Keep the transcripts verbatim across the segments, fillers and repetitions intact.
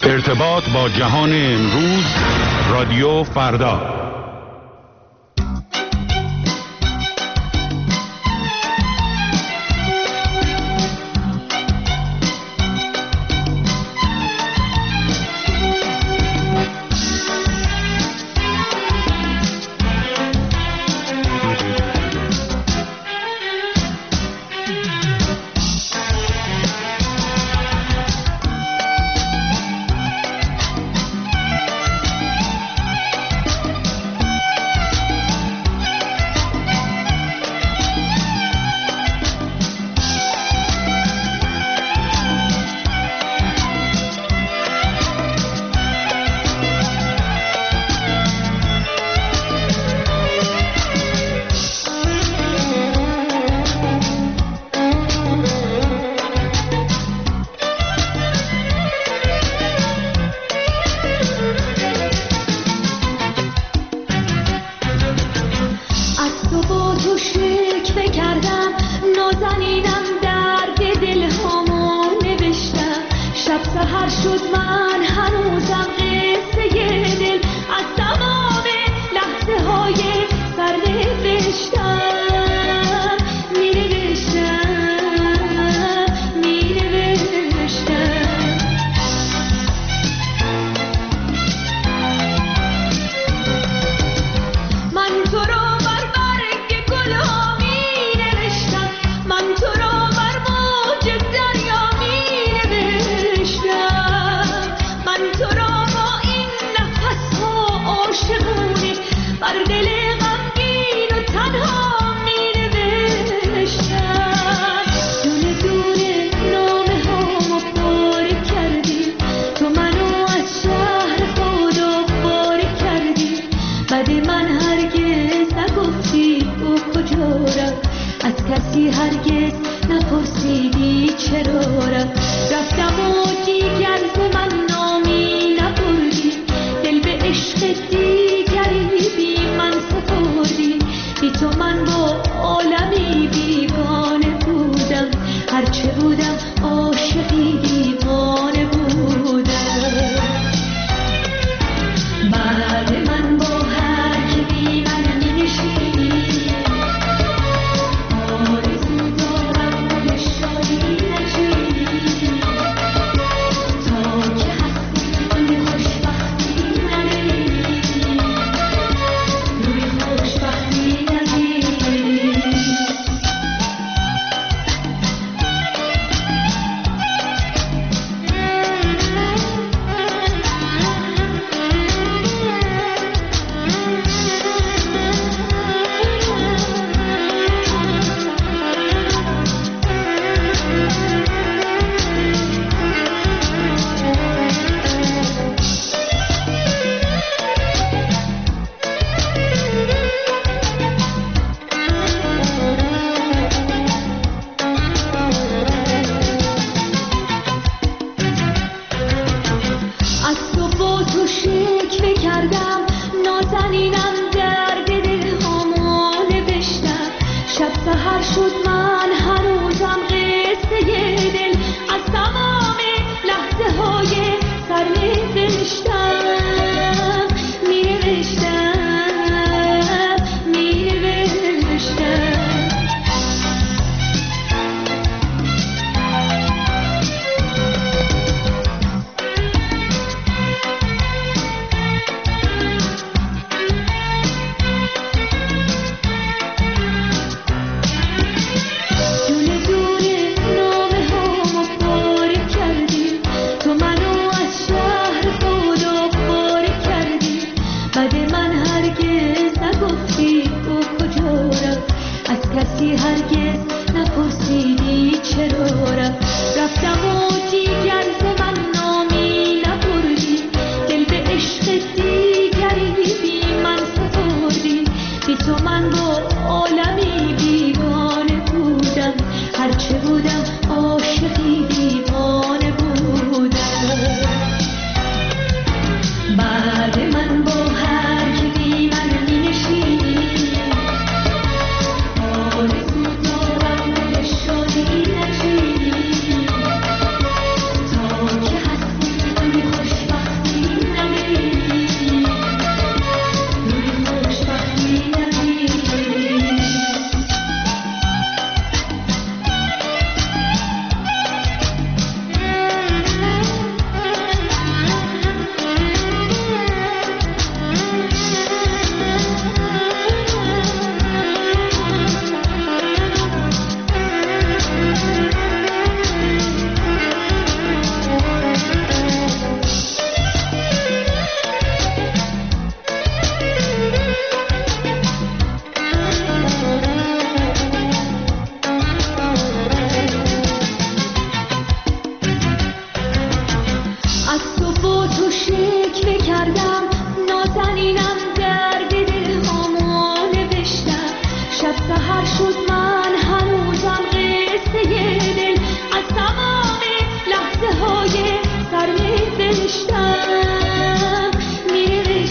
ارتباط با جهان امروز، رادیو فردا. تو منو از شهر خدا شکوه کردم نازنینم درد دل هامو نوشتم شب سحر شد من هنوزم قصه دل از تمام لحظه های سر می نوشتم می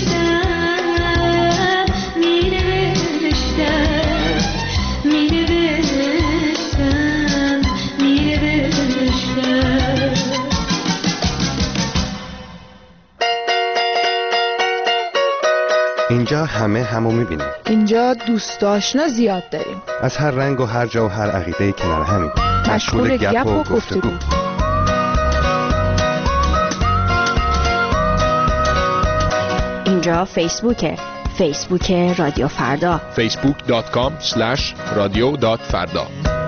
نوشتم می نوشتم می نوشتم می نوشتم. اینجا همه همو میبینیم. اینجا دوست آشنا زیاد داریم. از هر رنگ و هر جا و هر عقیده کنار همین. مشغول گپ و گفتگو. اینجا فیسبوکه. فیسبوک رادیو فردا. فیسبوک دات کام اسلش رادیو دات فردا.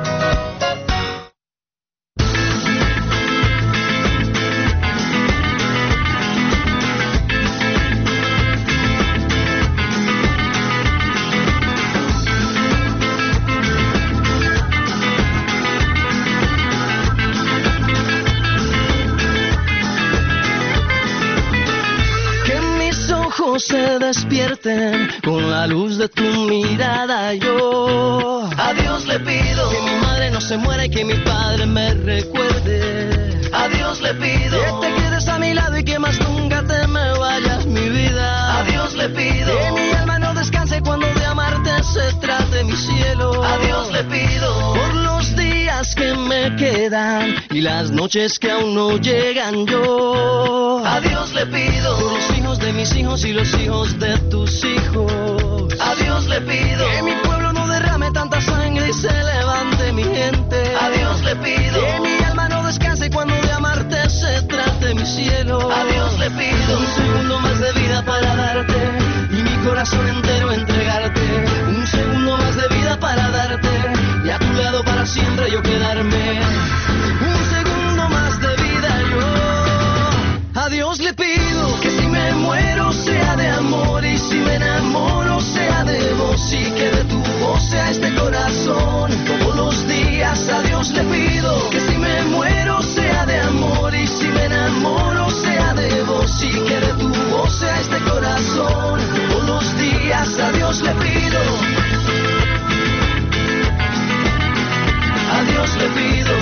Se despierten con la luz de tu mirada. Yo a Dios le pido que mi madre no se muera y que mi padre me recuerde. A Dios le pido que te quedes a mi lado y que más nunca te me vayas, mi vida. A Dios le pido que mi alma no descanse cuando de amarte se trate, mi cielo. A Dios le pido por los días que me quedan y las noches que aún no llegan. Yo a Dios le pido por los hijos de mis hijos y los hijos de tus hijos. A Dios le pido que mi pueblo no derrame tanta sangre y se levante mi gente. A Dios le pido que mi alma no descanse cuando de amarte se trate, mi cielo. A Dios le pido un segundo más de vida para darte y mi corazón entero entregarte. Un segundo más de vida para darte y a tu lado para siempre yo quedarme. Un segundo más de vida yo. A Dios le pido que si me muero sea de amor y si me enamoro sea de vos y que de tu voz sea este corazón todos los días. A Dios le pido que si me muero sea de amor y si me enamoro sea de vos y que de tu voz sea este corazón todos los días. A Dios le pido. A Dios le pido.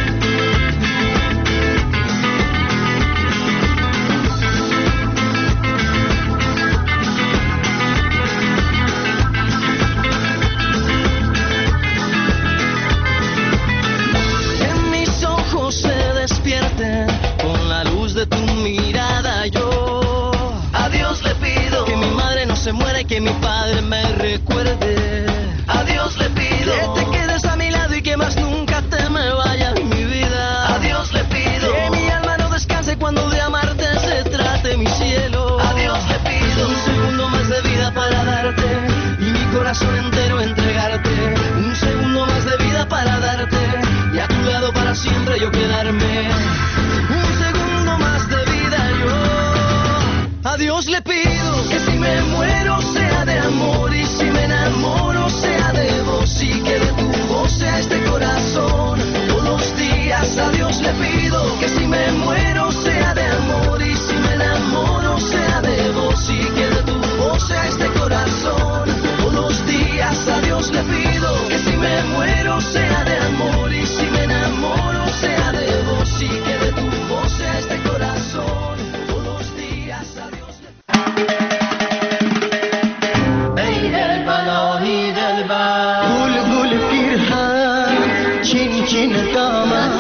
Con la luz de tu mirada yo a Dios le pido que mi madre no se muera y que mi padre me recuerde. A Dios le pido que te quedes a mi lado y que más nunca te me vayas, mi vida. A Dios le pido que mi alma no descanse cuando de amarte se trate, mi cielo. A Dios le pido un segundo más de vida para darte y mi corazón entero entregarte. Un segundo más de vida para darte y a tu lado para siempre yo quedarme. Un segundo más de vida yo. A Dios le pido que si me muero sea de amor y si me enamoro sea de vos y que de tu voz sea este corazón todos los días. A Dios le pido que si me muero sea de amor y si me enamoro sea de vos y que de tu voz sea este corazón todos los días. A Dios le pido que si me muero sea de amor y si me enamoro sea de vos y que de tu voz sea este corazón todos los días. A Dios le ای دل بلایی دل بر گل گل پیرهن چین چین دامن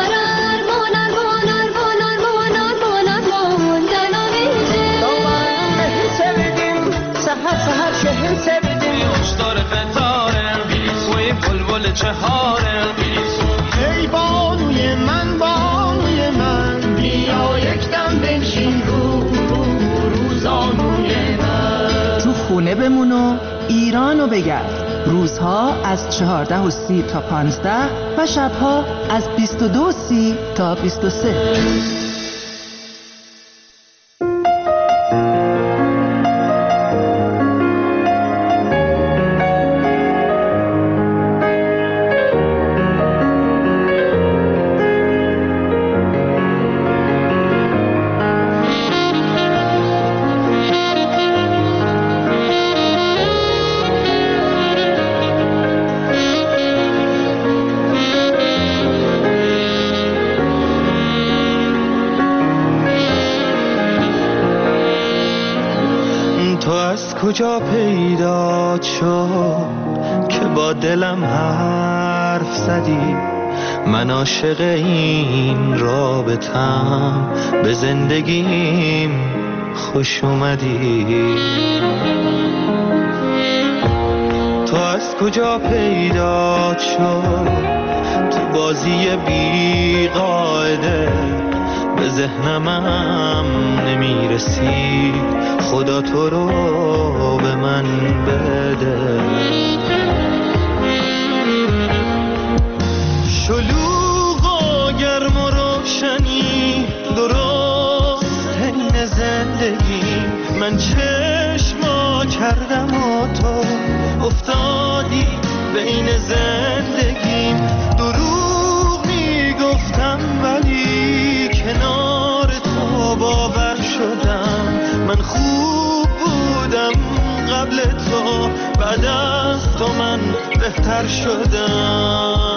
چهارم ای بانوی من بانوی من بیا یک دم بنشین رو رو روزانوی من تو خونه بمون و ایرانو بگرد. روزها از چهارده و سی تا پانزده و شبها از بیست و دو و سی تا بیست و سه. کجا پیدا شد که با دلم حرف زدی؟ من عاشق این رابطم، به زندگیم خوش اومدی. تو از کجا پیدا شد تو بازی بی قاعده؟ به ذهنمم نمیرسی، خدا تو رو به من بده. شلوغ و گرم و روشنی درست حین زندگی، من چشما کردم و تو افتادی بین زندگیم. دروغ میگفتم ولی کنار تو باور شدم. من خوب بودم قبل تو، بعد از تو من بهتر شدم.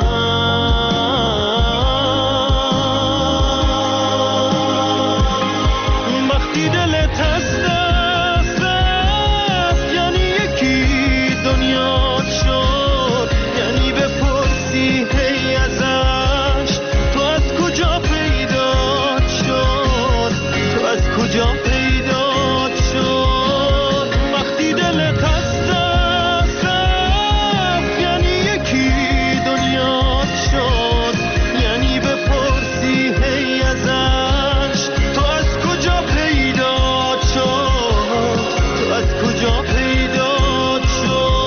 وقتی دلت هست دست است یعنی یکی دنیا شد، یعنی بپرسی هی ازش تو از کجا پیدا شد، تو از کجا پیدا شد. وقتی دلت هست دست است یعنی یکی دنیا شد، یعنی بپرسی هی ازش تو از کجا پیدا شد، تو از کجا پیدا شد.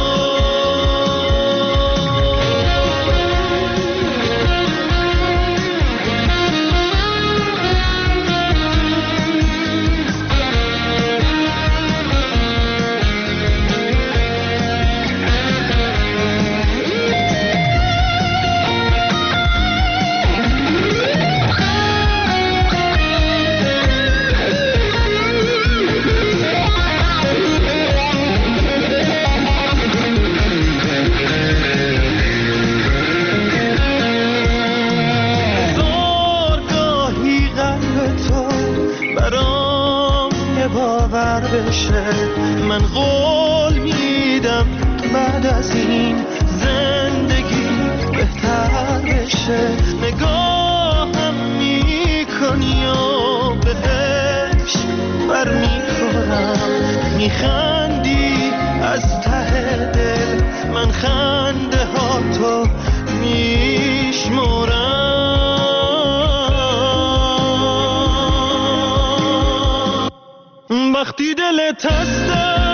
زارگاهی قلب تو برام یه باور بشه، من قول میدم بعد از این زندگی بهتر بشه. نگاهم میکنی و بهش بر میخورم، میخندی از ته دل، من خنده ها تو میشمرم. وقتی دلت هست